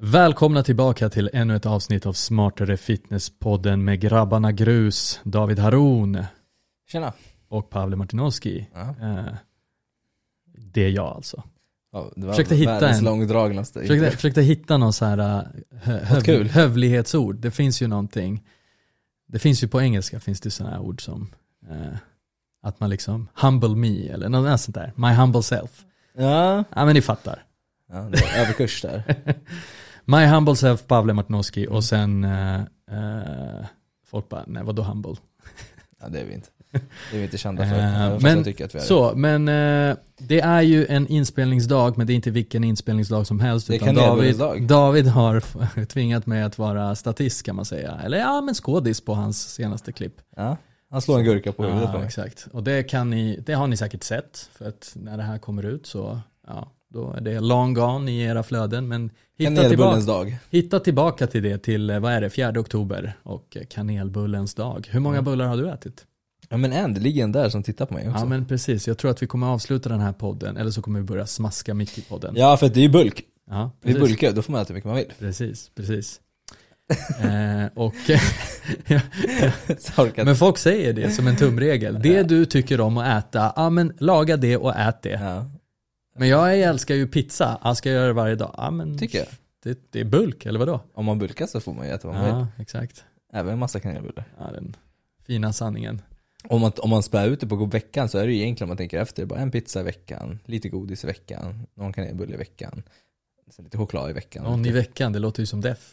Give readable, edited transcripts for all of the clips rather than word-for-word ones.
Välkomna tillbaka till ännu ett avsnitt av Smartare Fitness-podden med grabbarna Grus, David Haroun. Tjena. Och Pavle Martinovski. Det är jag alltså. Ja, det var världens långdragnaste. Försökte hitta någon så här hövlighetsord. Det finns ju någonting. Det finns ju på engelska finns det sådana här ord som att man liksom humble me eller något sånt där. My humble self. Ja. Ja, men ni fattar. Ja, det är överkurs där. My humble self, Pavle Martinovski. Och sen folk bara, nej vadå humble? Ja, det är vi inte. Det är vi inte kända för. Men det är ju en inspelningsdag, men det är inte vilken inspelningsdag som helst. Det kan David har tvingat mig att vara statist kan man säga. Eller ja, men skådis på hans senaste klipp. Ja, han slår en gurka på huvudet på mig. Exakt. Och det har ni säkert sett. För att när det här kommer ut så, ja, då är det long gone i era flöden. Men hitta tillbaka till det till, vad är det, 4 oktober och kanelbullens dag. Hur många bullar har du ätit? Ja, men det ligger en där som tittar på mig också. Ja, men precis. Jag tror att vi kommer avsluta den här podden. Eller så kommer vi börja smaska mitt i podden. Ja, för det är ju bulk. Ja, det är bulk, då får man äta hur mycket man vill. Precis. Men folk säger det som en tumregel. Det du tycker om att äta, ja men laga det och ät det. Ja. Men jag älskar ju pizza. Jag ska göra det varje dag. Ja, men tycker jag. Det är bulk, eller vadå? Om man bulkar så får man ju äta vad man vill. Ja, exakt. Även en massa kanelbullar. Ja, den fina sanningen. Om man spär ut det på veckan så är det ju egentligen om man tänker efter. Bara en pizza i veckan, lite godis i veckan, någon kanelbulle i veckan, så lite choklad i veckan. Någon i veckan, det låter ju som def.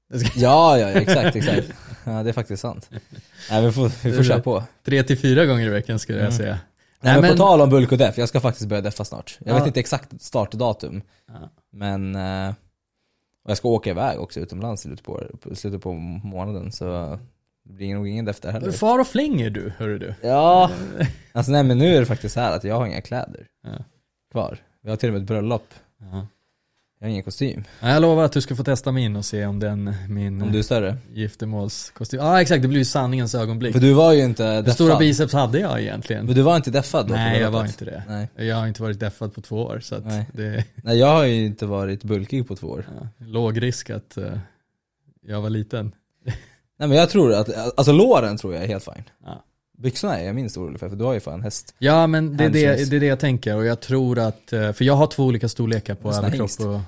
Ja, exakt. Ja, det är faktiskt sant. Nej, vi får köra på. 3-4 gånger i veckan skulle jag säga. Nej, men på tal om bulk och def, jag ska faktiskt börja deffa snart. Jag vet inte exakt startdatum. Ja. Men och jag ska åka iväg också utomlands i slutet på månaden, så det blir nog ingen def där heller. Far och flänger du, hörru du. Ja, alltså nej, men nu är det faktiskt så här att jag har inga kläder kvar. Vi har till och med ett bröllop. Ja. Jag har ingen kostym. Jag lovar att du ska få testa min och se om om du är större. Giftermålskostym. Ja, exakt, det blir ju sanningens ögonblick. För du var ju inte deffad. Hur stora biceps hade jag egentligen? Men du var inte deffad då? Nej, jag var inte det. Nej. Jag har inte varit deffad på 2 år. Så att Nej, jag har ju inte varit bulkig på 2 år. Ja, låg risk att jag var liten. Nej, men jag tror att, alltså låren tror jag är helt fine. Ja. Byxorna är jag minst orolig för du har ju fan häst. Ja, men det är det jag tänker. Och jag tror att, för jag har 2 olika storlekar på överkropp och...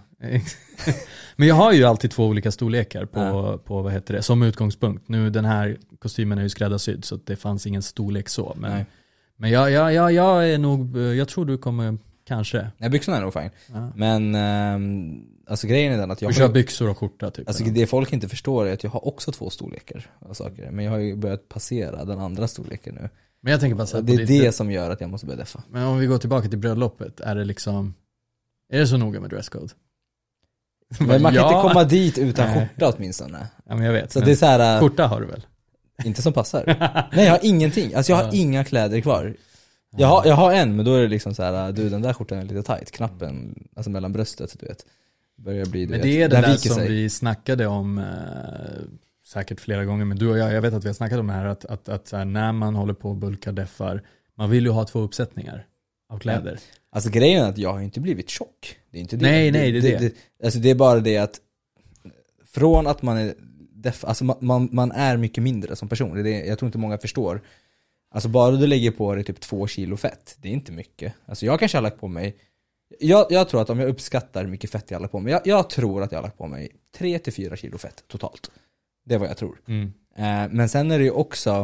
Men jag har ju alltid 2 olika storlekar på vad heter det, som utgångspunkt. Nu den här kostymen är ju skräddarsydd så det fanns ingen storlek så. Men jag är nog, jag tror du kommer kanske. Nej, byxorna är nog fine. Ja. Men alltså grejen är den att jag kör byxor och skjorta typ. Alltså det folk inte förstår är att jag har också 2 storlekar av saker. Men jag har ju börjat passera den andra storleken nu. Men jag tänker bara så här, det är det som gör att jag måste börja deffa. Men om vi går tillbaka till bröllopet, är det så noga med dresscode? Men man kan inte komma dit utan skjorta åtminstone. Ja, men jag vet. Så det är så här, skjorta har du väl? Inte som passar. Nej, jag har ingenting. Alltså jag har inga kläder kvar. Jag har en, men då är det liksom så här, den där skjortan är lite tight. Knappen, alltså mellan bröstet, du vet. Börjar bli, men det är det där som vi snackade om säkert flera gånger. Men du och jag vet att vi har snackat om det här. Att så här, när man håller på och bulkar deffar, man vill ju ha 2 uppsättningar av kläder. Alltså grejen är att jag har inte blivit tjock. Det är inte det. Nej, det är det. Alltså det är bara det att från att man är alltså man är mycket mindre som person. Jag tror inte många förstår. Alltså bara du lägger på dig typ 2 kilo fett, det är inte mycket. Alltså jag kanske har lagt på mig, jag tror att om jag uppskattar hur mycket fett jag har lagt på mig, jag tror att jag har lagt på mig 3-4 kilo fett totalt. Det är vad jag tror. Men sen är det ju också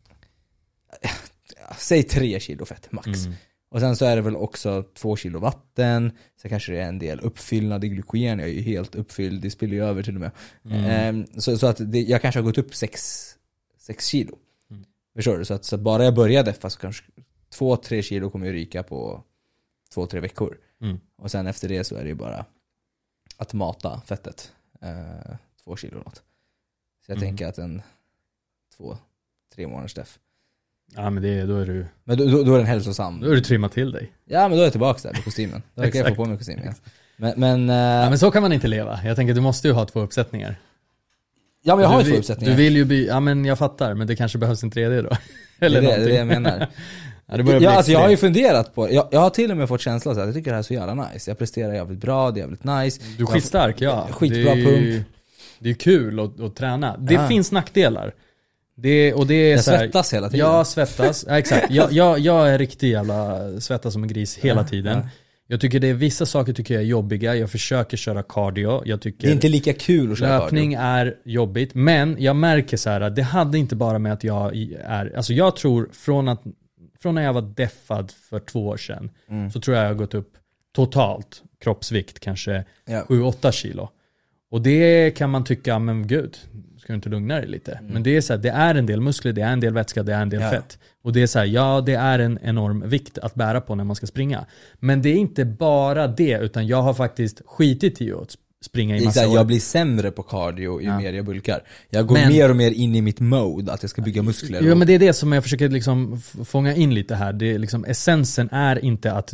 säg 3 kilo fett max. Och sen så är det väl också 2 kilo vatten. Så kanske det är en del uppfyllnad i glykogen. Jag är ju helt uppfylld, det spiller ju över till och med. Så att jag kanske har gått upp 6 kilo. Förstår du? Så att bara jag började deffa så kanske 2-3 kilo kommer ju ryka på 2-3 veckor. Och sen efter det så är det ju bara att mata fettet 2 kilo något. Så jag tänker att en 2-3 månaders deff. Ja, men då är du... Men då är den hälsosam. Då är du trimmat till dig. Ja, men då är jag tillbaka där med kostymen. Då kan jag få på mig kostymen. Ja. Men så kan man inte leva. Jag tänker att du måste ju ha 2 uppsättningar. Ja, men jag har ju 2 uppsättningar. Du vill ju ja, men jag fattar. Men det kanske behövs en 3D då. Eller det är det jag menar. Jag har ju funderat på, jag har till och med fått känslan så att jag tycker det här är så jävla nice. Jag presterar jävligt bra, det är jävligt nice. Du är skitstark, ja. Skitbra pump. Det är kul att träna. Det finns nackdelar. Det är jag så här, svettas hela tiden. Ja, svettas. Ja, exakt. Jag är riktigt jävla svettas som en gris hela tiden. Ja. Jag tycker vissa saker tycker jag är jobbiga. Jag försöker köra cardio. Jag tycker det är inte lika kul att köra löpning cardio. Är jobbigt. Men jag märker så här att det hade inte bara med att jag är... Alltså jag tror från när jag var deffad för 2 år sedan så tror jag har gått upp totalt kroppsvikt kanske 7-8 kilo. Och det kan man tycka, men gud, ska du inte lugna dig lite? Men det är så här, det är en del muskler, det är en del vätska, det är en del fett. Och det är så här, det är en enorm vikt att bära på när man ska springa. Men det är inte bara det, utan jag har faktiskt skitit i att springa i massa år. Jag blir sämre på cardio ju mer jag bulkar. Jag går mer och mer in i mitt mode att jag ska bygga muskler. Ja, men det är det som jag försöker liksom fånga in lite här. Det är liksom, essensen är inte att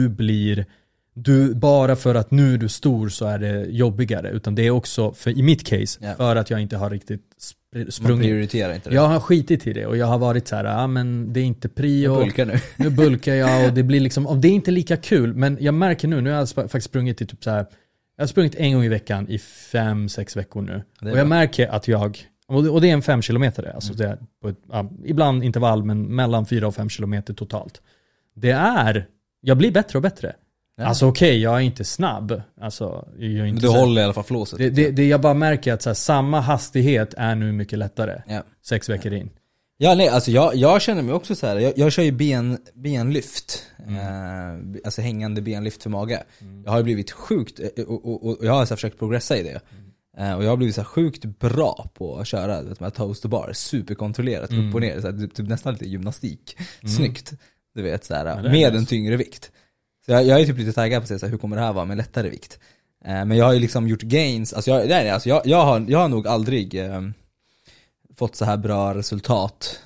du bara för att nu är du stor så är det jobbigare, utan det är också i mitt case för att jag inte har riktigt sprungit. Man prioriterar inte det. Jag har skitit i det och jag har varit så här, men det är inte prio. Jag bulkar nu. Nu bulkar jag och det blir liksom, och det är inte lika kul, men jag märker nu har jag faktiskt sprungit i typ så här, jag har sprungit 1 gång i veckan i 5-6 veckor nu. Och jag märker att och det är en 5 kilometer, alltså det är på ibland intervall, men mellan 4 och 5 kilometer totalt. Jag blir bättre och bättre. Alltså okej, jag är inte snabb. Alltså, jag är inte men du håller i alla fall flåset. Det jag bara märker att så här, samma hastighet är nu mycket lättare. 6 veckor in. Ja, nej, alltså jag känner mig också så här. Jag kör ju benlyft. Alltså hängande benlyft för mage. Jag har ju blivit sjukt, och jag har så här försökt progressa i det. Och jag har blivit så här sjukt bra på att köra med toast och bar. Superkontrollerat, upp och ner. Så här, typ nästan lite gymnastik. Snyggt. Du vet, så här, med en tyngre vikt. Så jag är typ lite taggad på att säga så här, hur kommer det här vara med lättare vikt? Men jag har ju liksom gjort gains. Alltså jag har nog aldrig fått så här bra resultat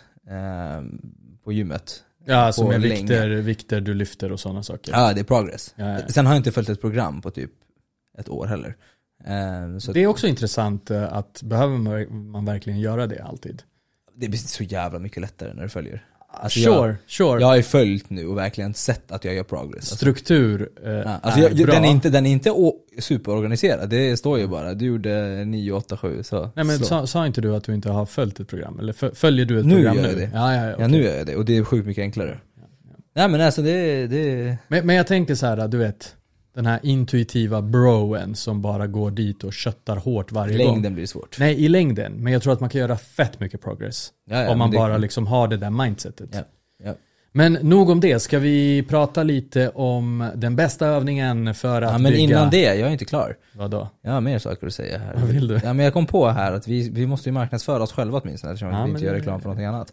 på gymmet. Ja, alltså med vikter du lyfter och sådana saker. Ja, det är progress. Ja. Sen har jag inte följt ett program på typ 1 år heller. Så det är också intressant att behöver man verkligen göra det alltid? Det blir så jävla mycket lättare när du följer. Alltså sure. Jag har ju följt nu och verkligen sett att jag gör progress. Struktur den är inte superorganiserad. Det står ju bara, du gjorde 9, 8, 7 så. Nej, men sa inte du att du inte har följt ett program? Eller följer du ett program nu? Gör jag det. Ja, nu gör jag det. Och det är sjukt mycket enklare. Nej, men alltså det... Men jag tänker så här, du vet, den här intuitiva broen som bara går dit och köttar hårt varje gång. I längden blir det svårt. Nej, i längden. Men jag tror att man kan göra fett mycket progress. Om man bara liksom har det där mindsetet. Ja. Men nog om det. Ska vi prata lite om den bästa övningen för att men innan det, jag är inte klar. Vadå? Jag har mer saker att säga här. Vad vill du? Ja, men jag kom på här att vi måste ju marknadsföra oss själva åtminstone, eftersom vi inte gör reklam för någonting annat.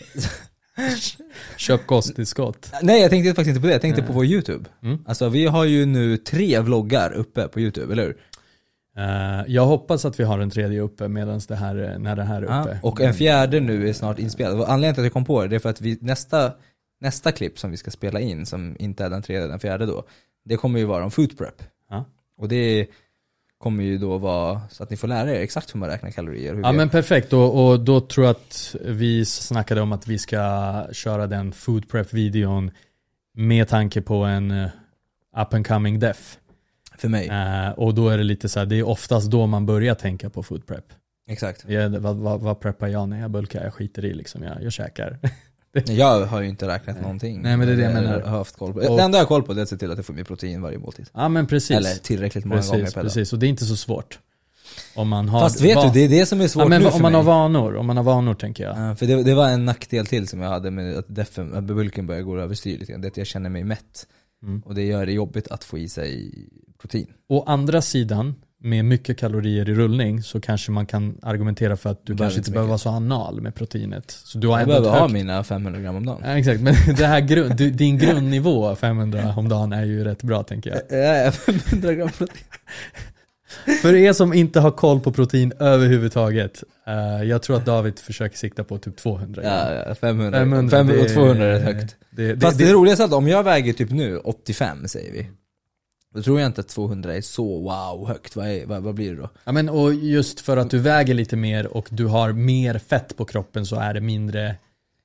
Köp kosttillskott. Nej, jag tänkte faktiskt inte på det. Jag tänkte på vår YouTube. Alltså vi har ju nu 3 vloggar uppe på YouTube, eller hur? Jag hoppas att vi har en 3:e uppe när det här är uppe. Och en 4:e nu är snart inspelad. Anledningen till att jag kom på det är för att nästa klipp som vi ska spela in, som inte är den 3:e, den 4:e då, det kommer ju vara om food prep. Och det kommer ju då vara så att ni får lära er exakt hur man räknar kalorier. Men perfekt. Och då tror jag att vi snackade om att vi ska köra den food prep-videon med tanke på en up and coming def. För mig. Och då är det lite så här, det är oftast då man börjar tänka på food prep. Exakt. Vad preppar jag när jag bulkar? Jag skiter i liksom, jag käkar. Jag har ju inte räknat någonting. Nej, men det är det jag menar. Jag har haft koll på. Det enda jag har koll på det är att se till att jag får mer protein varje måltid. Ja, men precis. Eller tillräckligt många gånger per dag. Precis, och det är inte så svårt. Om man har fast vet du, det är det som är svårt nu för om man mig. Om man har vanor, tänker jag. För det var en nackdel till som jag hade med att bulken börjar gå överstyr lite grann. Det är att jag känner mig mätt. Och det gör det jobbigt att få i sig protein. Å andra sidan, med mycket kalorier i rullning, så kanske man kan argumentera för att du kanske inte behöver vara så anal med proteinet. Så du har jag behöver ha mina 500 gram om dagen. Ja, exakt, men det här din grundnivå 500 om dagen är ju rätt bra, tänker jag. Ja, 500 gram protein. För er som inte har koll på protein överhuvudtaget, jag tror att David försöker sikta på typ 200 gram. Ja, 500 och 200 är högt. Fast det roligaste är att om jag väger typ nu 85, säger vi, då tror jag inte att 200 är så wow högt. Vad blir det då? Ja, men och just för att du väger lite mer och du har mer fett på kroppen, så är det mindre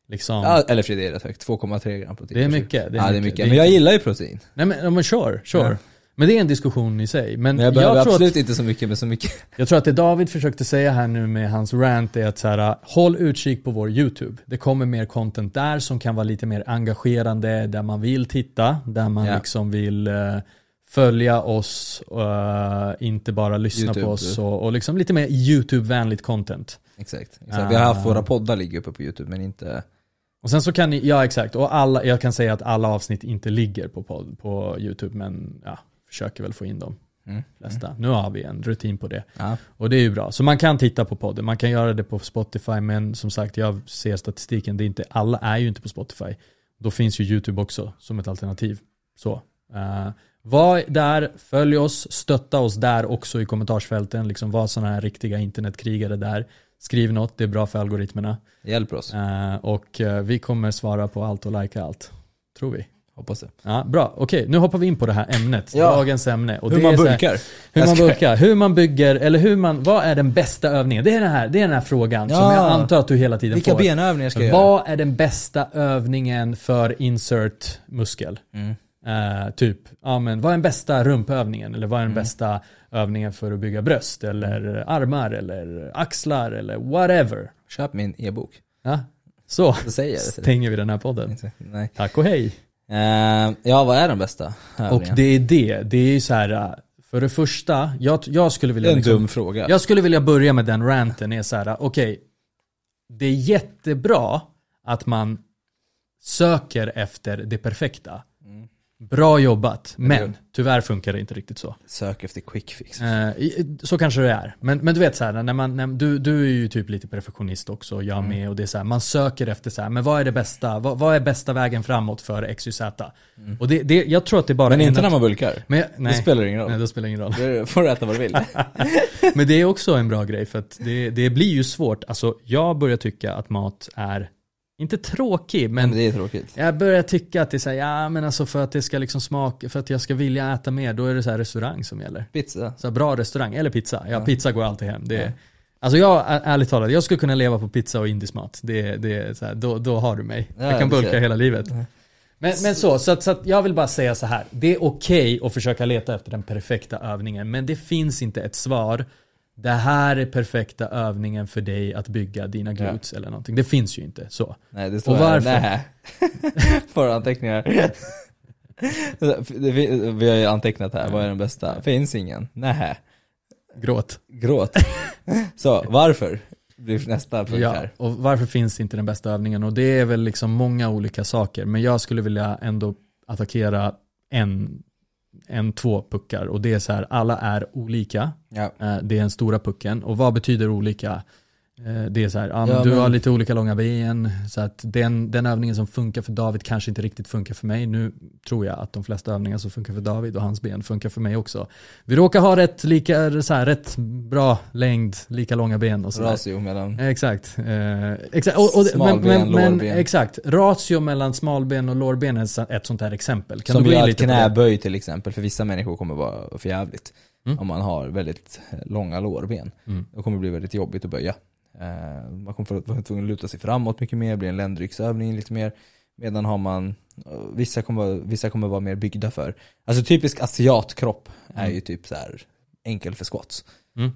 liksom... Ja, eller för det är rätt högt, 2,3 gram protein. Det är mycket. Det är mycket. Men jag gillar ju protein. Nej men sure. Ja. Men det är en diskussion i sig. Men jag behöver absolut inte så mycket, men så mycket. Jag tror att det David försökte säga här nu med hans rant är att så här, håll utkik på vår YouTube. Det kommer mer content där som kan vara lite mer engagerande, där man vill titta, där man liksom vill följa oss, inte bara lyssna YouTube, på oss och liksom lite mer YouTube-vänligt content. Exakt. Vi har haft våra poddar ligger uppe på YouTube, men inte... Och sen så kan ni, ja exakt, och jag kan säga att alla avsnitt inte ligger på YouTube, men ja, försöker väl få in dem flesta. Nu har vi en rutin på det. Och det är ju bra. Så man kan titta på podden, man kan göra det på Spotify, men som sagt, jag ser statistiken, det är inte, alla är ju inte på Spotify. Då finns ju YouTube också som ett alternativ. Så var där, följ oss, stötta oss där också i kommentarsfälten, liksom var sådana här riktiga internetkrigare där. Skriv något, det är bra för algoritmerna. Hjälper oss. Och vi kommer svara på allt och likea allt. Tror vi. Hoppas det. Ja, bra. Okej, nu hoppar vi in på det här ämnet. Dagens ämne. Och hur det man är bulkar. Hur man bygger, eller vad är den bästa övningen? Det är den här frågan som jag antar att du hela tiden får. Vilka benövningar ska jag göra? Vad är den bästa övningen för insert muskel? Typ, men vad är den bästa rumpövningen? Eller vad är den bästa övningen för att bygga bröst? Eller armar? Eller axlar? Eller whatever. Köp min e-bok. Ja, så stänger vi den här podden. Nej. Tack och hej. Vad är den bästa övningen? Och det är ju så här, för det första, jag skulle vilja... En dum fråga. Jag skulle vilja börja med den ranten, är så här, okej, det är jättebra att man söker efter det perfekta. Bra jobbat, men tyvärr funkar det inte riktigt så. Sök efter quick fix. Så kanske det är. Men du vet så här, du är ju typ lite perfektionist också, jag med, och det är så här, man söker efter så här, men vad är det bästa? Vad är bästa vägen framåt för XYZ? Och jag tror att det är bara... Men inte när man bulkar. Nej, det spelar ingen roll. Nej, det spelar ingen roll. Du får äta vad du vill. Men det är också en bra grej, för att det blir ju svårt. Alltså, jag börjar tycka att mat är inte tråkig, men det är tråkigt. Jag börjar tycka att det är så här, men alltså för att det ska liksom smaka, för att jag ska vilja äta mer, då är det så här restaurang som gäller. Pizza. Så här bra restaurang, eller pizza. Ja, pizza går alltid hem. Alltså ärligt talat, jag skulle kunna leva på pizza och indisk mat. Det är så här, då har du mig. Jag kan bulka hela livet. Men så att jag vill bara säga så här, det är okej att försöka leta efter den perfekta övningen, men det finns inte ett svar. Det här är perfekta övningen för dig att bygga dina glutes eller någonting. Det finns ju inte så. Nej, det står och varför? Nej. För anteckningar. Vi har ju antecknat här. Vad är den bästa? Finns ingen. Nej. Gråt. Så, varför? Blir nästa punkt här. Och varför finns inte den bästa övningen? Och det är väl liksom många olika saker. Men jag skulle vilja ändå attackera två puckar, och det är så här, alla är olika. Det är den stora pucken. Och vad betyder olika? Det är så här, du har lite olika långa ben, så att den övningen som funkar för David kanske inte riktigt funkar för mig. Nu tror jag att de flesta övningar som funkar för David och hans ben funkar för mig också. Vi råkar ha rätt bra längd, lika långa ben och så. Ratio mellan exakt. Smalben, lårben. Exakt. Ratio mellan smalben och lårben är ett sånt här exempel. Kan som du gå in gör lite knäböj till exempel, för vissa människor kommer vara för jävligt om man har väldigt långa lårben. Då kommer det bli väldigt jobbigt att böja. Man kommer vara tvungen att luta sig framåt mycket mer, blir en ländryggsövning lite mer, medan har man vissa kommer vara mer byggda för, alltså typisk asiatkropp är ju typ så här enkel för squats.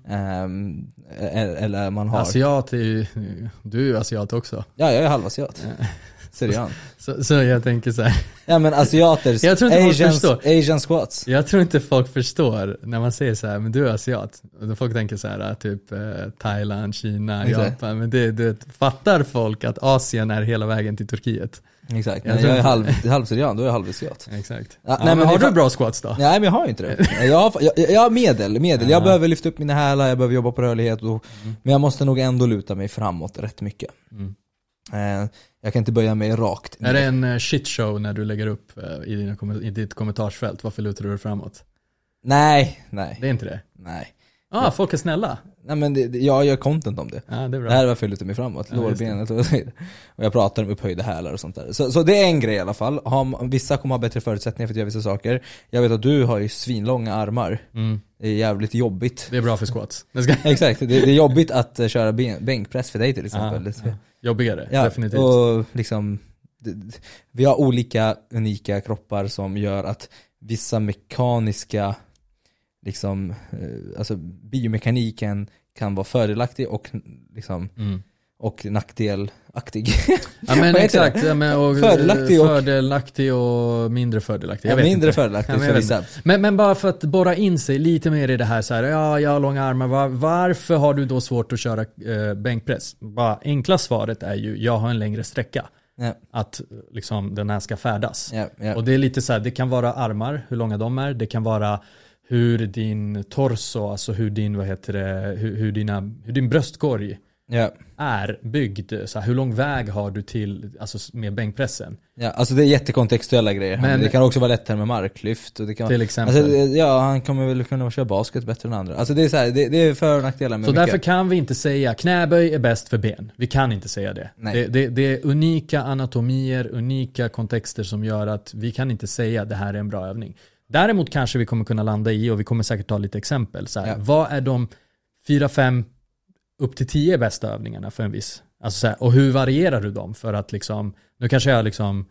Eller man har asiat är ju, du är asiat också. Ja, jag är halvasiat. Seriöst. Så jag tänker så här. Ja, men asiaters, jag tror inte Asian squats. Jag tror inte folk förstår när man säger så här, men du är asiat. Och folk tänker så här, typ Thailand, Kina, Japan. Men det fattar folk att Asien är hela vägen till Turkiet. Exakt. Jag är halvsyrian, då är jag halvasiat. Exakt. Nej, men har du bra squats då? Nej, men jag har inte det. Jag har medel. Jag behöver lyfta upp mina hälar, jag behöver jobba på rörlighet. Men jag måste nog ändå luta mig framåt rätt mycket. Jag kan inte böja mig rakt. Är det en shitshow när du lägger upp i ditt kommentarsfält? Varför lutar du framåt? Nej. Det är inte det? Nej. Folk är snälla. Nej men jag gör content om det. Ja, det är bra. Det här var för lite mig framåt, lårbenet och jag pratar om upphöjda hälar och sånt där. Så det är en grej i alla fall. Vissa kommer ha bättre förutsättningar för att göra vissa saker. Jag vet att du har ju svinlånga armar. Det är jävligt jobbigt. Det är bra för squats. Exakt, det är jobbigt att köra bänkpress för dig till exempel. Ja. Jobbigare, definitivt. Och liksom, vi har olika unika kroppar som gör att vissa mekaniska liksom, alltså biomekaniken kan vara fördelaktig och liksom och nackdelaktig. Ja men exakt, ja, men, och fördelaktig och mindre fördelaktig. Mindre fördelaktig för vissa. Men bara för att borra in sig lite mer i det här så här, ja, jag har långa armar. Varför har du då svårt att köra bänkpress? Bara enkla svaret är ju, jag har en längre sträcka. Ja. Att liksom den här ska färdas. Ja. Och det är lite så här, det kan vara armar, hur långa de är. Det kan vara hur din torso, alltså hur din, hur din bröstkorg är byggd. Så här, hur lång väg har du till, alltså med bänkpressen? Ja, alltså det är jättekontextuella grejer. Men det kan också vara lättare med marklyft. Och det kan till exempel. Alltså, ja, han kommer väl kunna köra basket bättre än andra. Alltså det är så här, det är för- och nackdelar med så mycket. därför kan vi inte säga knäböj är bäst för ben. Vi kan inte säga det. Det är unika anatomier, unika kontexter som gör att vi kan inte säga att det här är en bra övning. Däremot kanske vi kommer kunna landa i, och vi kommer säkert ta lite exempel. Så här, vad är de 4-5 upp till 10 bästa övningarna för en viss? Alltså så här, och hur varierar du dem? För att liksom, nu kanske jag liksom,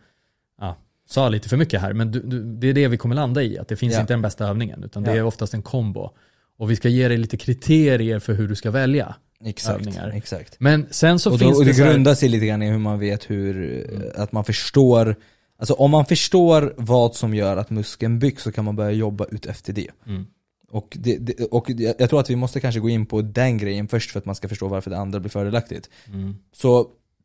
sa lite för mycket här, men det är det vi kommer landa i. Att det finns inte den bästa övningen, utan det är oftast en kombo. Och vi ska ge dig lite kriterier för hur du ska välja övningar. Exakt. Men sen så finns och det så här, grundar sig lite grann i hur man vet att man förstår. Alltså om man förstår vad som gör att muskeln byggs, så kan man börja jobba ut efter det. Och jag tror att vi måste kanske gå in på den grejen först för att man ska förstå varför det andra blir fördelaktigt. Så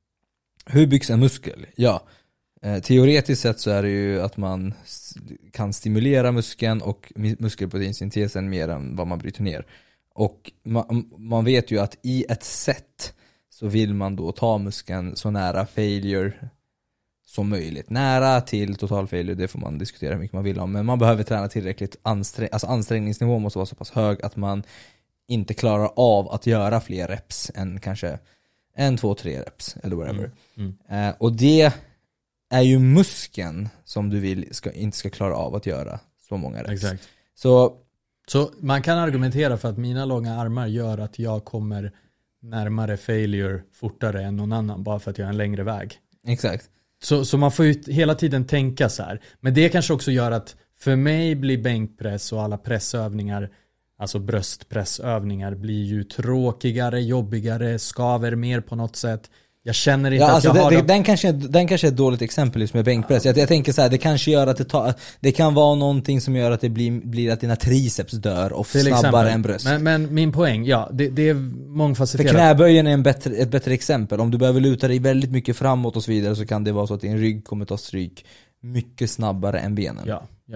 hur byggs en muskel? Ja, teoretiskt sett så är det ju att man kan stimulera muskeln och muskelproteinsyntesen mer än vad man bryter ner. Och man vet ju att i ett set så vill man då ta muskeln så nära failure som möjligt. Nära till total failure, det får man diskutera hur mycket man vill om. Men man behöver träna tillräckligt, alltså ansträngningsnivån måste vara så pass hög att man inte klarar av att göra fler reps än kanske 1, 2, 3 reps eller whatever. Och det är ju muskeln som du vill inte ska klara av att göra så många reps. Exakt. Så man kan argumentera för att mina långa armar gör att jag kommer närmare failure fortare än någon annan, bara för att jag har en längre väg. Exakt. Så man får ju hela tiden tänka så här. Men det kanske också gör att för mig blir bänkpress och alla pressövningar, alltså bröstpressövningar, blir ju tråkigare, jobbigare, skaver mer på något sätt. Jag känner inte att alltså jag har... Den kanske är ett dåligt exempel just med bänkpress. Jag tänker så här, det kanske gör att det kan vara någonting som gör att det blir att dina triceps dör och snabbare än bröst. Men min poäng, det är mångfacetterat. För knäböjen är ett bättre exempel. Om du behöver luta dig väldigt mycket framåt och så vidare, så kan det vara så att din rygg kommer ta stryk mycket snabbare än benen.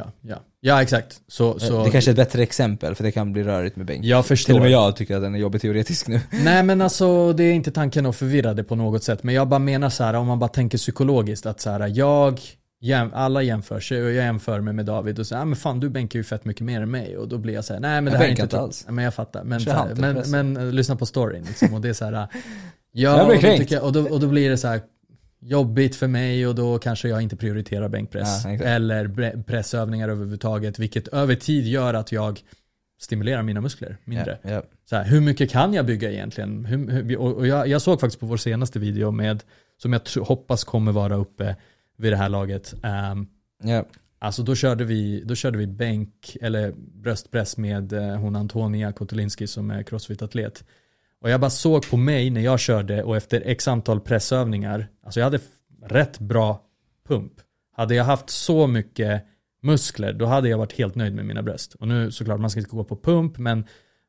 Ja, exakt. Så det kanske är ett bättre exempel, för det kan bli rörigt med bänk. Jag förstår. Till och med jag tycker att den är jobbig teoretisk nu. Nej, men alltså det är inte tanken att förvirra det på något sätt. Men jag bara menar så här, om man bara tänker psykologiskt, att så här, alla jämför sig, och jag jämför mig med David och säger, men fan, du bänkar ju fett mycket mer än mig. Och då blir jag så här, nej men det här är inte alls. Men jag fattar. Men lyssna på storyn liksom, och det är så här, och då blir det så här jobbigt för mig, och då kanske jag inte prioriterar bänkpress eller pressövningar överhuvudtaget, vilket över tid gör att jag stimulerar mina muskler mindre. Så här, hur mycket kan jag bygga egentligen? Och jag såg faktiskt på vår senaste video som jag hoppas kommer vara uppe vid det här laget. Alltså då körde vi bänk eller bröstpress med hon Antonia Kotulinski som är crossfit-atlet. Och jag bara såg på mig när jag körde, och efter x antal pressövningar, alltså jag hade rätt bra pump. Hade jag haft så mycket muskler, då hade jag varit helt nöjd med mina bröst. Och nu såklart, man ska inte gå på pump, men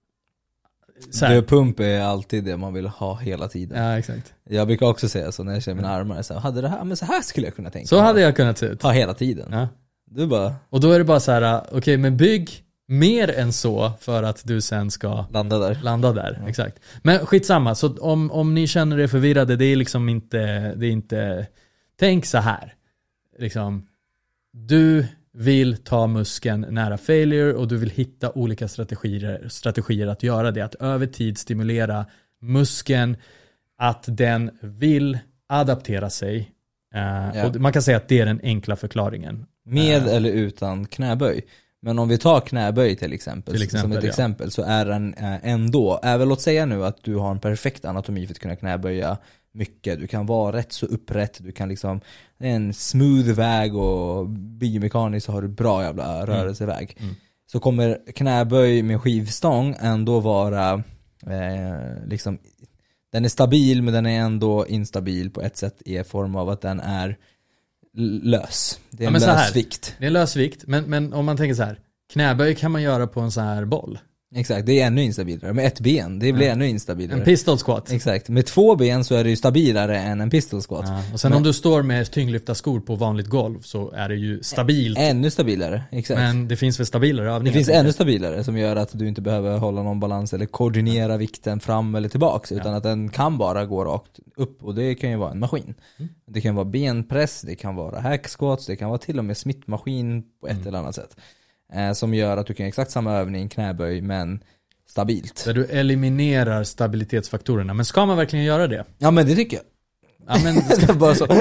pump är alltid det man vill ha hela tiden. Ja, exakt. Jag brukar också säga så när jag kör mina armar, så hade det här, men så här skulle jag kunna tänka. Så hade jag kunnat se ut. Ha hela tiden. Ja. Och då är det bara så här, okej, men bygg mer än så för att du sen ska landa där. Ja. Exakt. Men skitsamma, så om ni känner er förvirrade, det är liksom inte tänk så här. Liksom, du vill ta muskeln nära failure och du vill hitta olika strategier att göra det. Att över tid stimulera muskeln att den vill adaptera sig. Och man kan säga att det är den enkla förklaringen. Med eller utan knäböj. Men om vi tar knäböj till exempel som ett exempel, så är den ändå, låt säga nu att du har en perfekt anatomi för att kunna knäböja mycket. Du kan vara rätt så upprätt, du kan liksom, det är en smooth väg och biomekaniskt så har du bra jävla rörelseväg. Så kommer knäböj med skivstång ändå vara liksom, den är stabil men den är ändå instabil på ett sätt i form av att den är lös. Det är en lösvikt. Det är en lösvikt, men om man tänker så här, knäböj kan man göra på en sån här boll. Exakt, det är ännu instabilare. Med ett ben, det blir ännu instabilare. En pistol squat. Exakt, med 2 ben så är det ju stabilare än en pistol squat. Och sen om du står med tyngdlyfta skor på vanligt golv så är det ju stabilt. Ännu stabilare, exakt. Men det finns väl stabilare övningar? Det finns ännu stabilare som gör att du inte behöver hålla någon balans eller koordinera vikten fram eller tillbaks, utan att den kan bara gå rakt upp, och det kan ju vara en maskin. Det kan vara benpress, det kan vara hack squats, det kan vara till och med smittmaskin på ett eller annat sätt. Som gör att du kan exakt samma övning, knäböj, men stabilt. Där du eliminerar stabilitetsfaktorerna. Men ska man verkligen göra det? Ja, men det tycker jag. Ja, men bara så.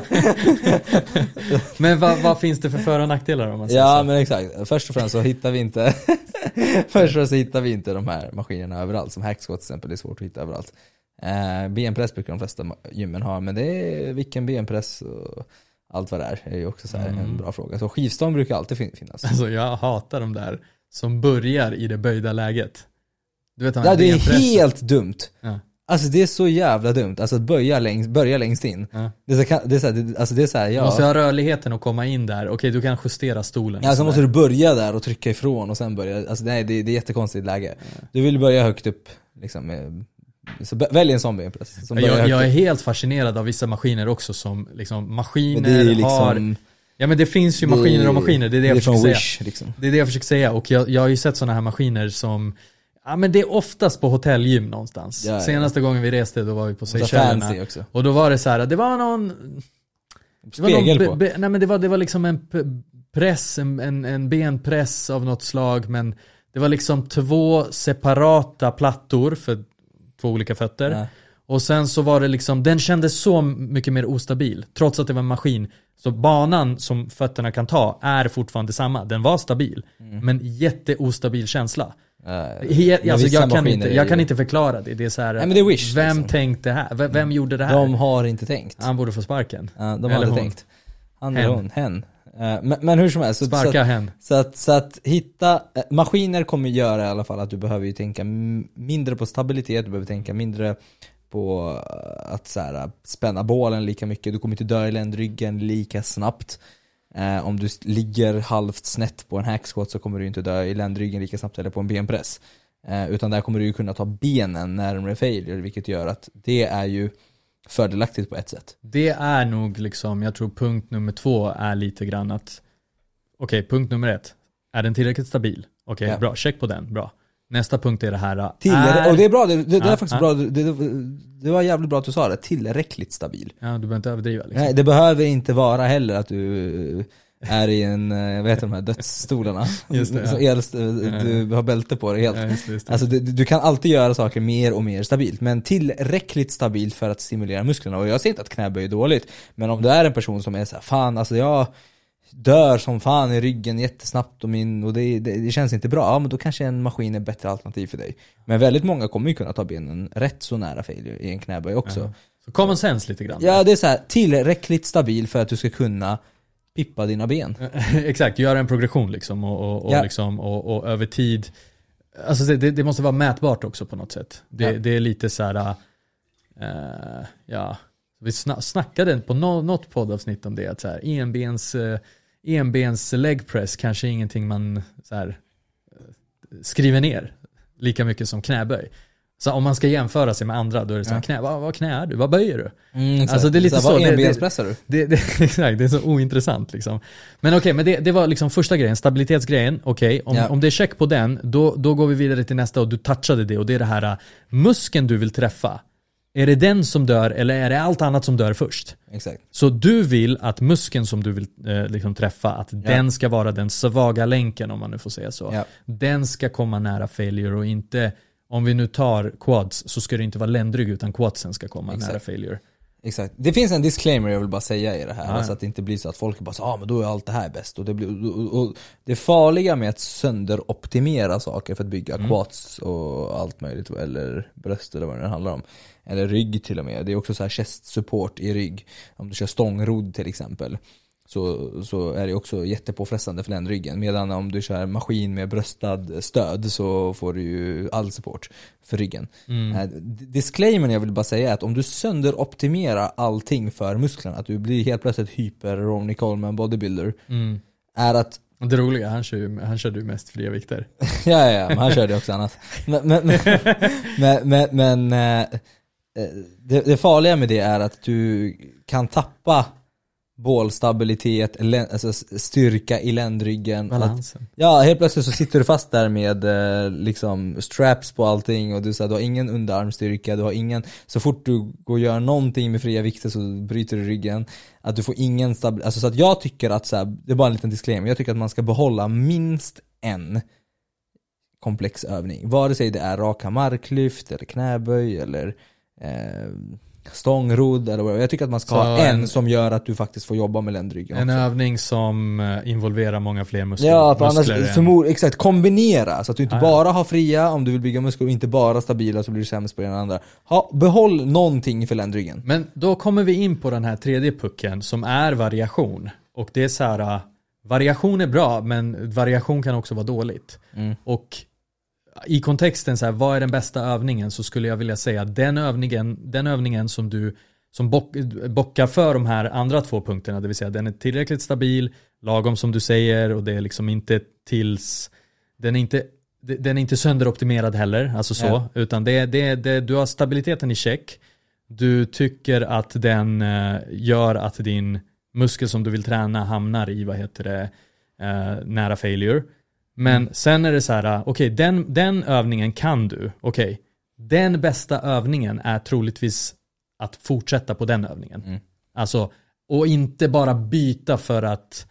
Men vad finns det för för- och nackdelar om man säger så? Men exakt. Först och främst så hittar vi inte de här maskinerna överallt. Som hack squat till exempel, det är svårt att hitta överallt. Benpress brukar de flesta gymmen ha, men det är vilken benpress och allt vad det är ju också så här en bra fråga. Så skivstång brukar alltid finnas. Alltså jag hatar de där som börjar i det böjda läget. Du vet, det är helt dumt. Ja. Alltså det är så jävla dumt. Alltså att börja längst in. Ja. Det är så här, Du måste ha rörligheten att komma in där. Okej, du kan justera stolen. Ja, så måste du börja där och trycka ifrån och sen börja. Alltså nej, det är jättekonstigt läge. Du vill börja högt upp liksom, så välj en sån benpress. Jag är helt fascinerad av vissa maskiner också som liksom, maskiner liksom, har. Ja, men det finns ju maskiner och maskiner. Det är det jag försöker säga. Wish, liksom. Det är det jag försöker säga. Och jag har ju sett såna här maskiner som, ja, men det är oftast på hotellgym någonstans. Ja. Senaste gången vi reste, då var vi på Seychellerna. Och då var det så här, det var någon spegel på. Nej, men det var liksom en press, en benpress av något slag, men det var liksom 2 separata plattor för 2 olika fötter. Ja. Och sen så var det liksom, den kändes så mycket mer ostabil, trots att det var en maskin. Så banan som fötterna kan ta är fortfarande samma. Den var stabil, men jätteostabil känsla. Alltså jag kan inte förklara det. Det är så här, men det är Wish, vem liksom. tänkte här? Vem gjorde det här? De har inte tänkt. Han borde få sparken. De hade tänkt. Han eller hon. Hen. Men hur som helst. Sparka hen. Så att hitta maskiner kommer göra i alla fall att du behöver ju tänka mindre på stabilitet. Du behöver tänka mindre på att så här, spänna bålen lika mycket. Du kommer inte dö i ländryggen lika snabbt. Om du ligger halvt snett på en hack squat så kommer du inte dö i ländryggen lika snabbt, eller på en benpress. Utan där kommer du ju kunna ta benen närmare failure, vilket gör att det är ju fördelaktigt på ett sätt. Det är nog liksom, jag tror punkt nummer 2 är lite grann att okej, punkt nummer 1, är den tillräckligt stabil? Okej, bra, check på den, bra. Nästa punkt är det här. Och det är bra, det är faktiskt bra. Det var jävligt bra att du sa det. Tillräckligt stabil. Ja, du behöver inte överdriva. Liksom. Nej, det behöver inte vara heller att du är i en, vad heter de här, dödsstolarna. Just det, du har bälte på dig helt. Ja, just det. Alltså du kan alltid göra saker mer och mer stabilt, men tillräckligt stabilt för att stimulera musklerna. Och jag säger inte att knäböj är dåligt, men om du är en person som är så här, fan, alltså jag dör som fan i ryggen jättesnabbt och det känns inte bra, ja, men då kanske en maskin är ett bättre alternativ för dig. Men väldigt många kommer ju kunna ta benen rätt så nära failure i en knäböj också. Ja. Så common sense lite grann. Ja, det är så här, tillräckligt stabil för att du ska kunna pippa dina ben. Exakt, göra en progression liksom och över tid. Alltså det måste vara mätbart också på något sätt. Det är lite så här vi snackade på något poddavsnitt om det, att så här, enbens leg press kanske är ingenting man så här, skriver ner lika mycket som knäböj. Så om man ska jämföra sig med andra, då är det så här, vad knä är du? Vad böjer du? Alltså det är lite så. Vad enbenspressar du? Exakt, det är så ointressant liksom. Men okej, men det var liksom första grejen, stabilitetsgrejen. Okej, om det är check på den, då går vi vidare till nästa, och du touchade det, och det är det här muskeln du vill träffa. är det den som dör eller är det allt annat som dör först? Exakt. Så du vill att muskeln som du vill liksom träffa, att den ska vara den svaga länken, om man nu får säga så. Ja. Den ska komma nära failure och inte, om vi nu tar quads, så ska det inte vara ländrygg utan quadsen ska komma nära failure. Exakt. Det finns en disclaimer jag vill bara säga i det här. Alltså att det inte blir så att folk bara så, men då är allt det här bäst. Och det farliga med att sönderoptimera saker för att bygga quads och allt möjligt, eller bröst eller vad det handlar om. Eller rygg till och med. Det är också så här chest support i rygg. Om du kör stångrodd till exempel, så är det också jättepåfrestande för ländryggen. Medan om du kör maskin med bröstad stöd så får du ju all support för ryggen. Disclaimern jag vill bara säga är att om du sönderoptimerar allting för musklerna, att du blir helt plötsligt hyper Ronnie Coleman bodybuilder, är att det roliga, han kör ju mest fria vikter. ja, men han körde också annat. Men det farliga med det är att du kan tappa bålstabilitet, alltså styrka i ländryggen. Balansen. Helt plötsligt så sitter du fast där med liksom straps på allting och du har ingen underarmstyrka, du har ingen, så fort du går och gör någonting med fria vikter så bryter du ryggen, att du får ingen alltså så att jag tycker att så här, det är bara en liten disclaimer, jag tycker att man ska behålla minst en komplex övning, vare sig det är raka marklyft eller knäböj eller stångrodd eller vad. Jag tycker att man ska ha en som gör att du faktiskt får jobba med ländryggen. En övning som involverar många fler muskler. Ja, för annars exakt, kombinera så att du inte bara har fria om du vill bygga muskler och inte bara stabila så blir du sämst på den andra. Behåll någonting för ländryggen. Men då kommer vi in på den här tredje pucken som är variation. Och det är så här, variation är bra men variation kan också vara dåligt. Och i kontexten så här, vad är den bästa övningen, så skulle jag vilja säga den övningen som du som bockar för de här andra två punkterna, det vill säga den är tillräckligt stabil, lagom som du säger, och det är liksom inte den är inte sönderoptimerad heller, alltså så, utan du har stabiliteten i check. Du tycker att den gör att din muskel som du vill träna hamnar i nära failure. Men sen är det så här, okej, den övningen kan du. Okej, den bästa övningen är troligtvis att fortsätta på den övningen. Alltså, och inte bara byta för att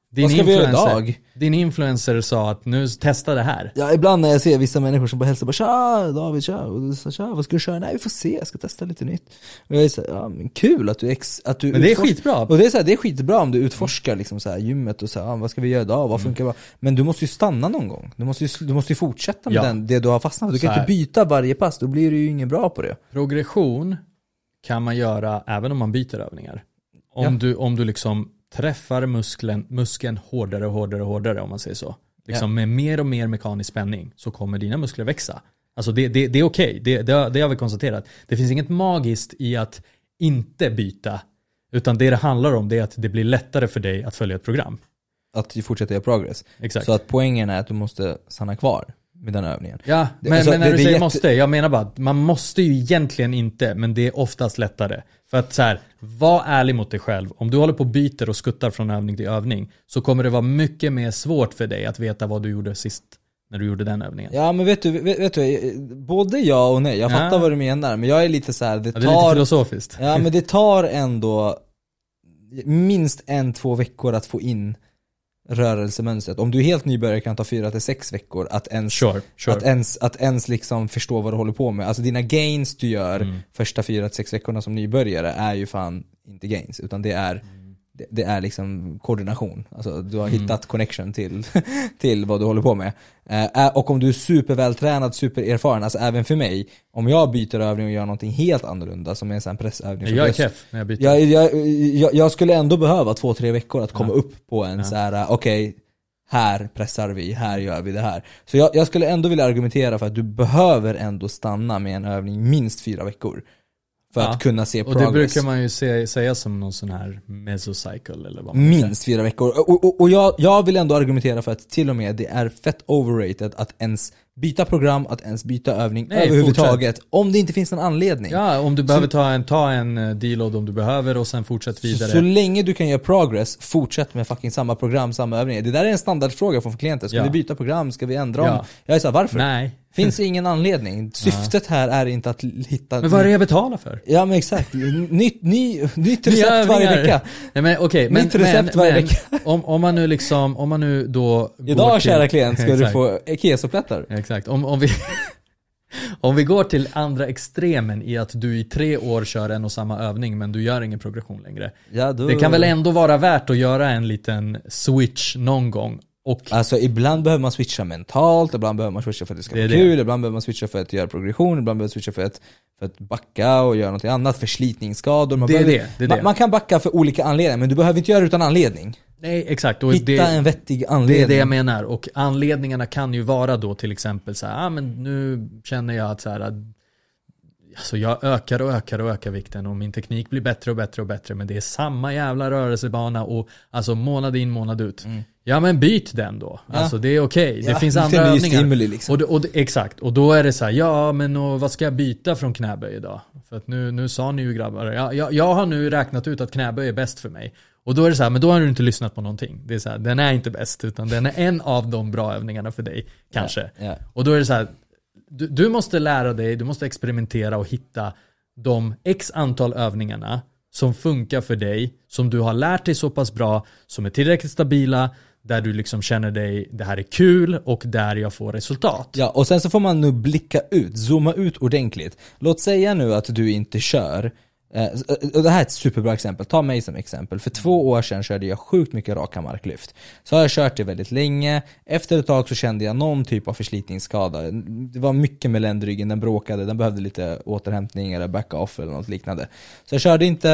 din influencer sa att nu testa det här. Ja, ibland när jag ser vissa människor som bara hälsar bara, tja David, tja, vad ska du köra? Nej, vi får se, jag ska testa lite nytt. Och jag är så här, ja, men kul att du men det är skitbra. Och det är så här, det är skitbra om du utforskar liksom så här gymmet och så här, vad ska vi göra idag? Vad funkar bra? Men du måste ju stanna någon gång. Du måste ju fortsätta med det du har fastnat. Du kan inte byta varje pass, då blir du ju ingen bra på det. Progression kan man göra även om man byter övningar. Om du liksom träffar muskeln hårdare om man säger så. Liksom med mer och mer mekanisk spänning så kommer dina muskler växa. Alltså det är okej. Det har vi konstaterat. Det finns inget magiskt i att inte byta, utan det handlar om det är att det blir lättare för dig att följa ett program. Att fortsätta göra progress. Exakt. Så att poängen är att du måste stanna kvar med den övningen. Ja, men när du säger måste, jag menar bara att man måste ju egentligen inte, men det är oftast lättare. För att så här, var ärlig mot dig själv. Om du håller på och byter och skuttar från övning till övning, så kommer det vara mycket mer svårt för dig att veta vad du gjorde sist när du gjorde den övningen. Ja, men vet du både ja och nej. Jag fattar vad du menar, men jag är lite så här, det är lite filosofiskt. Ja, men det tar ändå minst 1-2 veckor att få in rörelsemönstret. Om du är helt nybörjare kan ta 4-6 veckor att ens liksom förstå vad du håller på med. Alltså dina gains du gör första 4-6 veckorna som nybörjare är ju fan inte gains, utan det är liksom koordination. Alltså du har hittat connection till vad du håller på med. Och om du är supervältränad, supererfaren, alltså även för mig, om jag byter övning och gör någonting helt annorlunda som är en sån pressövning. Jag är keff när jag byter. Jag skulle ändå behöva 2-3 veckor att komma upp på en så här, okej, här pressar vi, här gör vi det här. Så jag skulle ändå vilja argumentera för att du behöver ändå stanna med en övning minst 4 veckor. För att kunna se progress. Och det brukar man ju säga som någon sån här mesocycle eller vad man minst 4 veckor. Och jag vill ändå argumentera för att till och med det är fett overrated att ens byta program, att ens byta övning överhuvudtaget. Om det inte finns någon anledning. Ja, om du behöver ta en deload om du behöver och sen fortsätt vidare. Så länge du kan göra progress, fortsätt med fucking samma program, samma övningar. Det där är en standardfråga från klienter. Ska vi byta program? Ska vi ändra om? Jag är så här, varför? Nej. Finns ingen anledning. Syftet här är inte att hitta... Men vad är det jag betalar för? Ja, men exakt. Nytt recept varje vecka. Nej, men okej. Nytt recept varje vecka. Om man nu liksom, om man nu då... Idag, kära klient, ska du få kesoplättar. Exakt. Om vi går till andra extremen i att du i 3 år kör en och samma övning men du gör ingen progression längre. Ja, då... Det kan väl ändå vara värt att göra en liten switch någon gång. Och alltså ibland behöver man switcha mentalt, ibland behöver man switcha för att det ska vara kul, ibland behöver man switcha för att göra progression, ibland behöver man switcha för att backa och göra något annat, förslitningsskador. Man kan backa för olika anledningar, men du behöver inte göra det utan anledning. Nej, exakt. Och hitta en vettig anledning. Det är det jag menar. Och anledningarna kan ju vara då till exempel så här, men nu känner jag att så här, alltså jag ökar vikten och min teknik blir bättre och bättre och bättre, men det är samma jävla rörelsebana och alltså månad in, månad ut. Ja, men byt den då. Ja. Alltså det är okej. Det finns andra övningar. Stimuli, liksom. Exakt. Och då är det så här, ja men och vad ska jag byta från knäböj idag? För att nu sa ni ju grabbar, jag har nu räknat ut att knäböj är bäst för mig. Och då är det så här, men då har du inte lyssnat på någonting. Det är så här, den är inte bäst, utan den är en av de bra övningarna för dig, kanske. Ja. Och då är det så här, du måste lära dig, du måste experimentera och hitta de x antal övningarna som funkar för dig, som du har lärt dig så pass bra, som är tillräckligt stabila, där du liksom känner dig, det här är kul och där jag får resultat. Ja, och sen så får man nu blicka ut, zooma ut ordentligt. Låt säga nu att du inte kör. Och det här är ett superbra exempel. Ta mig som exempel. För 2 år sedan körde jag sjukt mycket raka marklyft. Så har jag kört det väldigt länge. Efter ett tag så kände jag någon typ av förslitningsskada. Det var mycket med ländryggen, den bråkade, den behövde lite återhämtning eller back-off eller något liknande. Så jag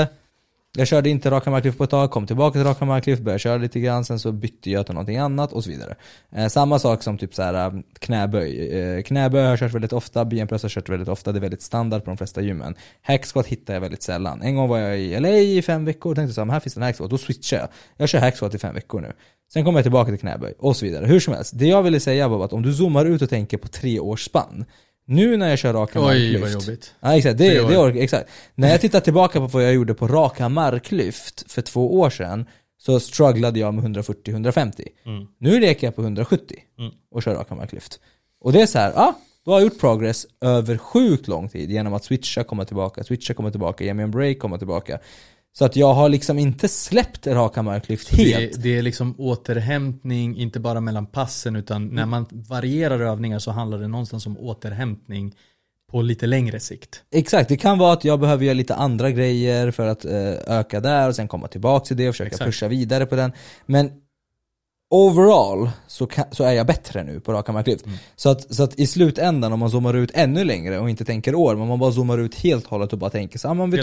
körde inte raka marklyft på ett tag, kom tillbaka till raka marklyft, började köra lite grann, sen så bytte jag till någonting annat och så vidare. Samma sak som typ så här knäböj. Knäböj har jag kört väldigt ofta, benpress har jag kört väldigt ofta, det är väldigt standard på de flesta gymmen. Hack squat hittar jag väldigt sällan. En gång var jag i LA i 5 veckor och tänkte så här, här finns en hack squat, då switchar jag. Jag kör hack squat i 5 veckor nu. Sen kommer jag tillbaka till knäböj och så vidare. Hur som helst, det jag ville säga var att om du zoomar ut och tänker på 3 års spann, nu när jag kör raka marklyft. Oj, vad jobbigt. Ja, exakt. Exakt. När jag tittar tillbaka på vad jag gjorde på raka marklyft för 2 år sedan, så strugglade jag med 140-150. Nu leker jag på 170 och kör raka marklyft. Och det är så här, då har jag gjort progress över sjukt lång tid genom att switcha, komma tillbaka, ge mig en break, komma tillbaka. Så att jag har liksom inte släppt raka marklyft helt. Det är liksom återhämtning, inte bara mellan passen, utan när man varierar övningar så handlar det någonstans om återhämtning på lite längre sikt. Exakt, det kan vara att jag behöver göra lite andra grejer för att öka där och sen komma tillbaka till det och försöka pusha vidare på den. Men overall så är jag bättre nu på raka marklyft. Så att i slutändan, om man zoomar ut ännu längre och inte tänker år, men man bara zoomar ut helt hållet och bara tänker så man vi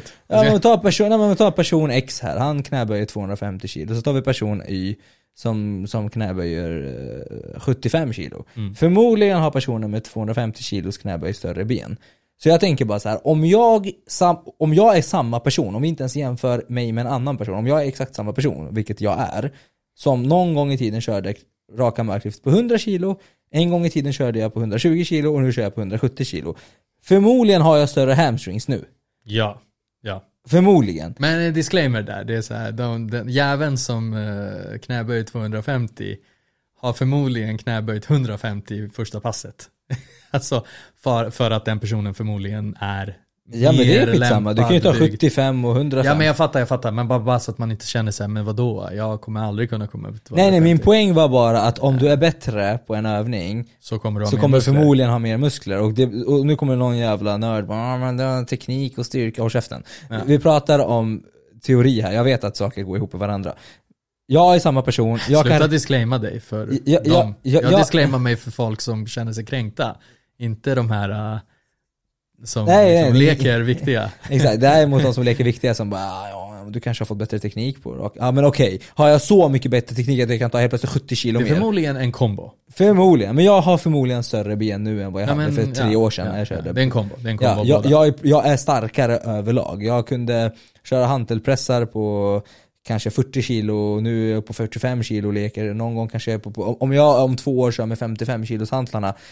tar person X här, han knäböjer 250 kilo, så tar vi person Y som knäböjer 75 kilo. Förmodligen har personen med 250 kilos knäböj större ben. Så jag tänker bara så här, om jag är samma person, om vi inte ens jämför mig med en annan person, om jag är exakt samma person, vilket jag är, som någon gång i tiden körde raka marklyft på 100 kilo, en gång i tiden körde jag på 120 kilo och nu kör jag på 170 kilo. Förmodligen har jag större hamstrings nu. Ja. Förmodligen. Men en disclaimer där, det är så här, den jäveln som knäböjt 250 har förmodligen knäböjt 150 i första passet. Alltså för att den personen förmodligen är Ja, men det är skitsamma. Du kan ju ta 75 och 105. Ja, men jag fattar. Men bara så att man inte känner sig, men vadå? Jag kommer aldrig kunna komma upp till 250. Nej, min poäng var bara att om du är bättre på en övning så kommer du förmodligen ha mer muskler. Och nu kommer någon jävla nörd men det är teknik och styrka och käften. Ja. Vi pratar om teori här. Jag vet att saker går ihop med varandra. Jag är samma person. Sluta disclaima dig för dem. Jag disclaimar mig för folk som känner sig kränkta. Inte de här som leker viktiga. Exakt, det är mot de som leker viktiga som bara, du kanske har fått bättre teknik på det. Ja, men okej. Har jag så mycket bättre teknik att jag kan ta helt plötsligt 70 kilo mer? Det är förmodligen en kombo. Förmodligen, men jag har förmodligen större ben nu än vad jag hade för 3 år sedan. Jag körde. Det är en kombo. Jag är starkare överlag. Jag kunde köra hantelpressar på kanske 40 kilo, nu är jag på 45 kilo leker. Någon gång kanske jag är om jag om 2 år kör med 55 kilos hantlarna.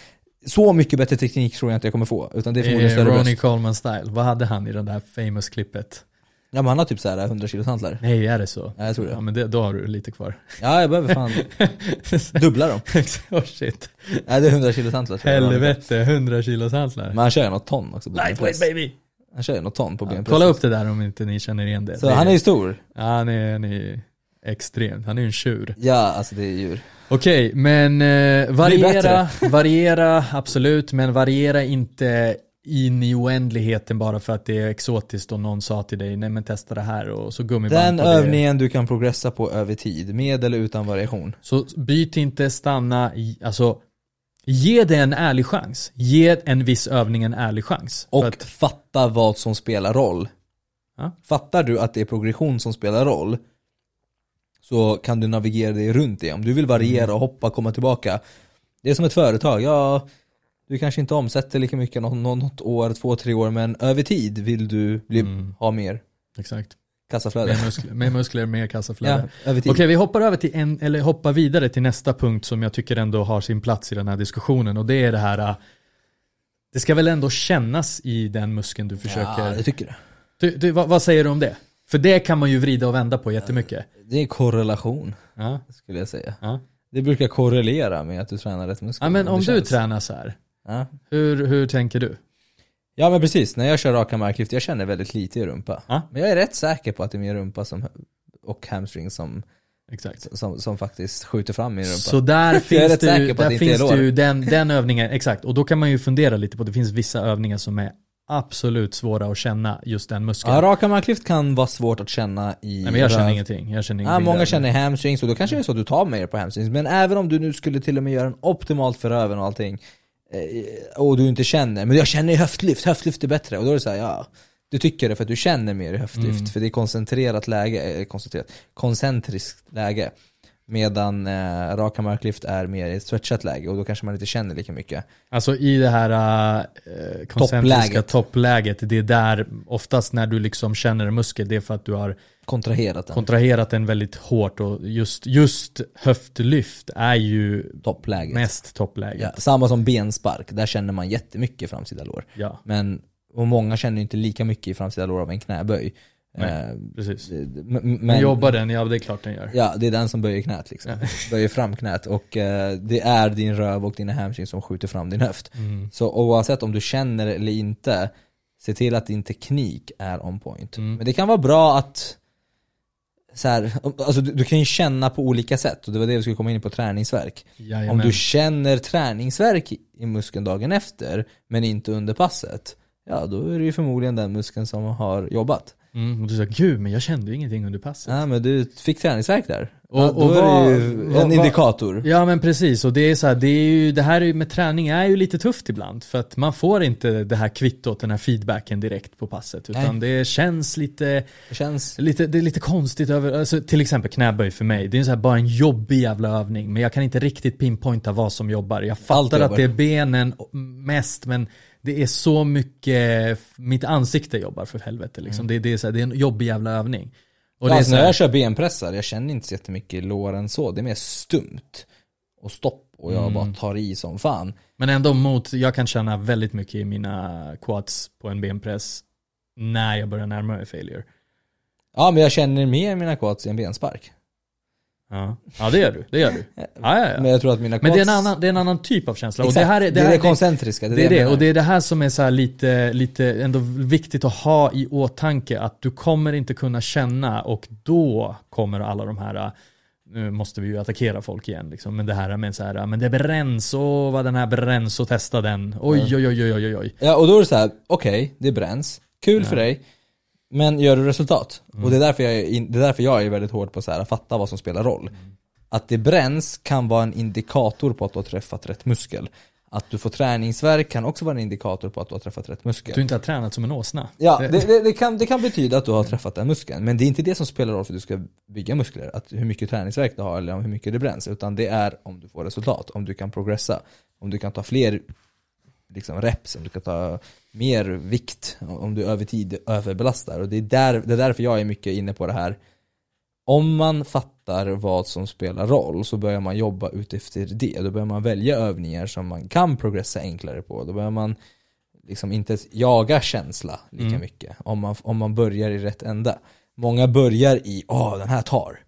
så mycket bättre teknik tror jag inte jag kommer få. Utan det är förmodligen större Ronnie bröst. Coleman style. Vad hade han i den där famous klippet? Ja, men han har typ så här 100 kilo hantlar. Nej, är det så? Ja, jag tror det. Ja, men då har du lite kvar. Ja, jag behöver fan dubbla dem. Oh shit. Nej, det är 100 kilo hantlar. Helvete, 100 kilos hantlar. Men han kör ju något ton också. Lightweight baby. Han kör ju något ton på benpress. Kolla upp det där om inte ni känner igen det. Så han är ju stor. Ja, han är extremt. Han är ju en tjur. Ja, alltså det är djur. Okej, men variera absolut, men variera inte in i oändligheten bara för att det är exotiskt och någon sa till dig, nej men testa det här och så gummiband Den på det. övningen du kan progressa på över tid, med eller utan variation. Så byt inte, stanna, alltså ge det en ärlig chans. Ge en viss övning en ärlig chans. Och fatta vad som spelar roll. Ja. Fattar du att det är progression som spelar roll, så kan du navigera dig runt det. Om du vill variera och hoppa, komma tillbaka. Det är som ett företag. Ja, du kanske inte omsätter lika mycket något år, 2-3 år, men över tid vill du ha mer. Exakt. Kassaflöde. Mer muskler, mer kassaflöde. Ja, över tid. Okej, vi hoppar över till hoppar vidare till nästa punkt som jag tycker ändå har sin plats i den här diskussionen, och det är det här, det ska väl ändå kännas i den muskeln du försöker. Ja, jag tycker det. Vad säger du om det? För det kan man ju vrida och vända på jättemycket. Det är korrelation, Ja. skulle jag säga. Ja. Det brukar korrelera med att du tränar rätt muskler. Ja, men om du känns. tränar så här, Ja. hur tänker du? Ja, men precis. När jag kör raka marklyft, jag känner väldigt lite i rumpa. Ja. Men jag är rätt säker på att det är min rumpa och hamstring Exakt. som faktiskt skjuter fram min rumpa. Så där jag är finns rätt det säker ju, på att där det inte är finns det ju lår. den övningen, exakt. Och då kan man ju fundera lite på, det finns vissa övningar som är absolut svåra att känna just den muskeln. Ja, raka marklyft kan vara svårt att känna i Nej, men jag känner röv. ingenting. Ja, många känner hamstrings, och då kanske det är så att du tar mer på hamstrings. Men även om du nu skulle till och med göra en optimalt för röven och allting, och du inte känner, men jag känner i höftlyft är bättre. Och då är det så här, ja, du tycker det för att du känner mer i höftlyft, för det är koncentrerat läge, koncentriskt läge. Medan raka marklyft är mer i ett stretchat läge, och då kanske man inte känner lika mycket. Alltså i det här koncentriska toppläget, det är där oftast när du liksom känner en muskel, det är för att du har kontraherat den väldigt hårt, och just höftlyft är ju toppläget. Mest toppläget. Ja, samma som benspark, där känner man jättemycket framsida lår. Ja. Och många känner inte lika mycket i framsida lår av en knäböj. Precis. Men jobbar den, ja det är klart den gör. Ja, det är den som böjer knät liksom. Böjer fram knät, och det är din röv och dina hamstring som skjuter fram din höft. Så oavsett om du känner eller inte, se till att din teknik är on point. Men det kan vara bra att så här, alltså du kan ju känna på olika sätt, och det var det vi skulle komma in på, träningsverk. Jajamän. Om du känner träningsverk i muskeln dagen efter men inte under passet, ja då är det ju förmodligen den muskeln som har jobbat. Och du säger, gud men jag kände ju ingenting under passet. Ja, men du fick träningsverk där. Och då är det ju en indikator. Ja men precis, och det är så här, det här är ju, med träning är ju lite tufft ibland, för att man får inte det här kvittot, den här feedbacken direkt på passet, utan det känns lite, det är lite konstigt över, alltså, till exempel knäböj för mig, det är så här bara en jobbig jävla övning, men jag kan inte riktigt pinpointa vad som jobbar. Jag fattar att det är benen mest, men det är så mycket, mitt ansikte jobbar för helvete liksom. Det är så här, det är en jobbig jävla övning. Och alltså, när jag kör benpressar, jag känner inte så jättemycket i låren så. Det är mer stumt och stopp, och jag bara tar i som fan. Men ändå jag kan känna väldigt mycket i mina quads på en benpress när jag börjar närma mig failure. Ja, men jag känner mer i mina quads i en benspark. Ja, det gör du. Ja. Men jag tror att mina quads... Men det är en annan typ av känsla. Exakt. Och det är det koncentriska. Det, och det är det här som är så här lite ändå viktigt att ha i åtanke, att du kommer inte kunna känna, och då kommer alla de här, nu måste vi ju attackera folk igen liksom, men det här med så här, men det bränns, och vad den här bränns, och testa den. Oj. Ja, och då är det så här, okej, det bränns. Kul för dig. Men gör du resultat? Och det är därför jag är väldigt hård på så här, att fatta vad som spelar roll. Att det bränns kan vara en indikator på att du har träffat rätt muskel. Att du får träningsverk kan också vara en indikator på att du har träffat rätt muskel. Att du inte har tränat som en åsna. Ja, det kan betyda att du har träffat den muskeln. Men det är inte det som spelar roll för att du ska bygga muskler. Att hur mycket träningsverk du har eller hur mycket det bränns. Utan det är om du får resultat. Om du kan progressa. Om du kan ta fler liksom reps. Om du kan ta mer vikt. Om du över tid överbelastar. Och det är därför jag är mycket inne på det här. Om man fattar vad som spelar roll så börjar man jobba utefter det. Då börjar man välja övningar som man kan progressa enklare på. Då börjar man liksom inte jaga känsla lika mycket om man börjar i rätt ända. Många börjar i den här tar.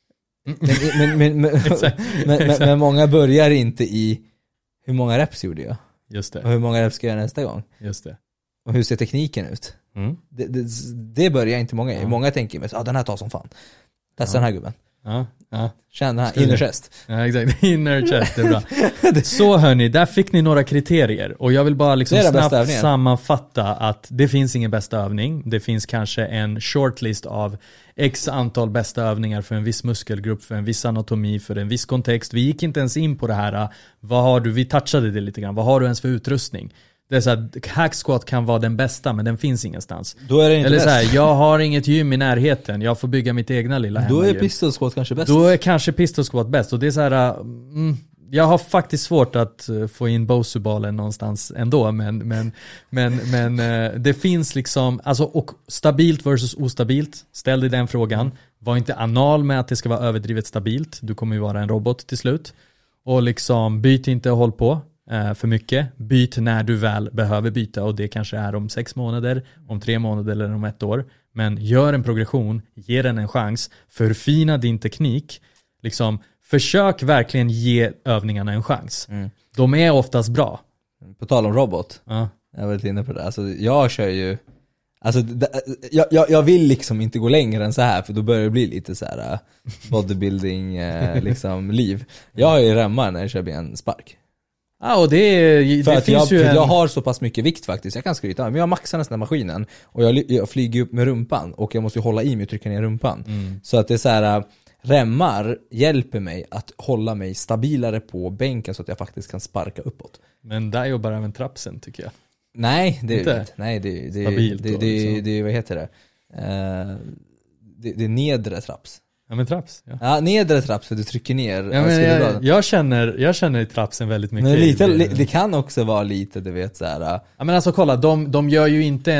Men många börjar inte i hur många reps gjorde jag? Just det. Och hur många reps ska jag göra nästa gång? Just det. Och hur ser tekniken ut? Det börjar inte många i. Många tänker med den här tar som fan. Testa den här gubben. Känn den här inner chest. Ja, exakt. Inner chest, det är bra. Så hörni, där fick ni några kriterier. Och jag vill bara liksom snabbt sammanfatta att det finns ingen bästa övning. Det finns kanske en shortlist av x antal bästa övningar för en viss muskelgrupp, för en viss anatomi, för en viss kontext. Vi gick inte ens in på det här. Vad har du? Vi touchade det lite grann. Vad har du ens för utrustning? Det är så här, hack squat kan vara den bästa, men den finns ingenstans. Då är det inte. Eller så här, jag har inget gym i närheten. Jag får bygga mitt egna lilla hemmagym. Då är pistol squat kanske bäst. Då är kanske pistol squat bäst. Och det är så här, jag har faktiskt svårt att få in Bosu-ballen någonstans ändå, men det finns liksom, alltså, och stabilt versus ostabilt. Ställ dig den frågan. Var inte anal med att det ska vara överdrivet stabilt. Du kommer ju vara en robot till slut. Och liksom, byt inte och håll på för mycket. Byt när du väl behöver byta, och det kanske är om 6 månader, om 3 månader eller om 1 år. Men gör en progression, ge den en chans, förfina din teknik, liksom, försök verkligen ge övningarna en chans. De är oftast bra. På tal om robot, jag var lite inne på det. Alltså, jag kör ju, alltså, jag vill liksom inte gå längre än så här, för då börjar det bli lite så här bodybuilding liksom liv. Jag har ju remmar när jag kör benspark. Ja, och det finns ju jag har så pass mycket vikt faktiskt. Jag kan skryta, men jag maxar nästan maskinen och jag flyger upp med rumpan och jag måste ju hålla i mig och trycka ner rumpan. Så att det är så här, remmar hjälper mig att hålla mig stabilare på bänken så att jag faktiskt kan sparka uppåt. Men där jobbar även trapsen, tycker jag. Nej, det är inte. Nej, det vad heter det? Det är nedre traps. Ja, men traps. Ja, nedre traps, för du trycker ner. Ja, men jag känner i trapsen väldigt mycket. Men lite, det kan också vara lite, du vet, så här. Ja, men alltså kolla, de gör ju inte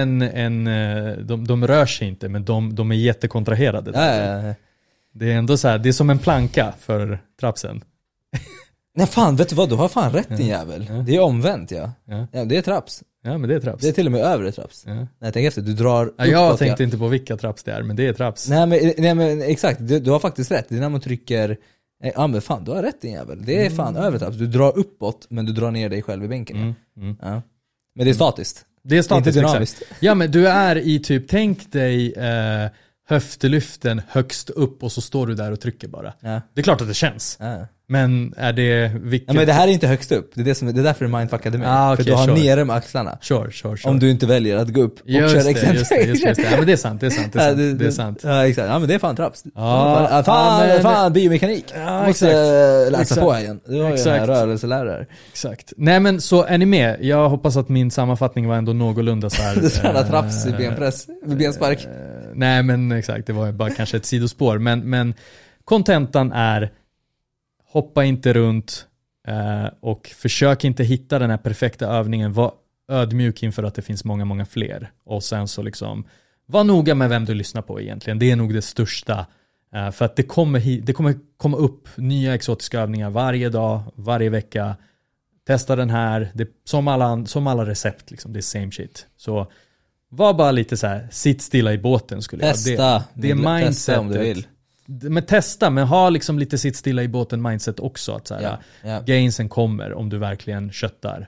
de rör sig inte, men de är jättekontraherade. Ja. Det är ändå så här, det är som en planka för trapsen. Nej fan, vet du vad? Du har fan rätt, din jävel. Ja. Det är omvänt, ja, det är traps. Ja, men det är traps. Det är till och med övre traps. Nej, tänk efter, du drar uppåt. Jag tänkte inte på vilka traps det är, men det är traps. Nej men exakt, du har faktiskt rätt. Det är när man trycker, ja men fan, du har rätt, din jävel. Det är fan övre traps. Du drar uppåt, men du drar ner dig själv i bänken. Ja. Men det är statiskt. Det är statiskt, inte dynamiskt. Exakt. Ja, men du är i typ, tänk dig höftlyften högst upp och så står du där och trycker bara. Ja. Det är klart att det känns. Ja. Men är det vilket... Ja, men det här är inte högst upp. Det är därför det mindfuckade mig. Okay, för du har nere med axlarna. Sure. Om du inte väljer att gå upp och köra just det. Ja, men det är sant. Det är sant. Ja, exakt. Ja, men det är fan traps. Ja, fan biomekanik. Ja, måste läsa på här igen. Du har ju en rörelselärare. Exakt. Nej, men så är ni med? Jag hoppas att min sammanfattning var ändå någorlunda så här. Du tränar traps i benpress, benspark. Nej, men exakt. Det var bara kanske ett sidospår. Men kontentan är: hoppa inte runt och försök inte hitta den här perfekta övningen. Var ödmjuk inför att det finns många fler. Och sen så liksom, var noga med vem du lyssnar på egentligen. Det är nog det största. För att det kommer komma upp nya exotiska övningar varje dag, varje vecka. Testa den här. Det, som alla recept, liksom, det är same shit. Så var bara lite så här, sitt stilla i båten, skulle jag säga. Det är mindset. Testa om du vill. Men testa, men ha liksom lite sitt stilla i båten mindset också, att så här, gainsen kommer om du verkligen köttar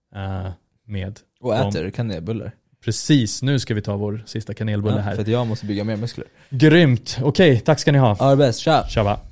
med och äter kanelbullar. Precis, nu ska vi ta vår sista kanelbulle här. För att jag måste bygga mer muskler. Grymt, okej, tack ska ni ha. All best, tja. Tjaba.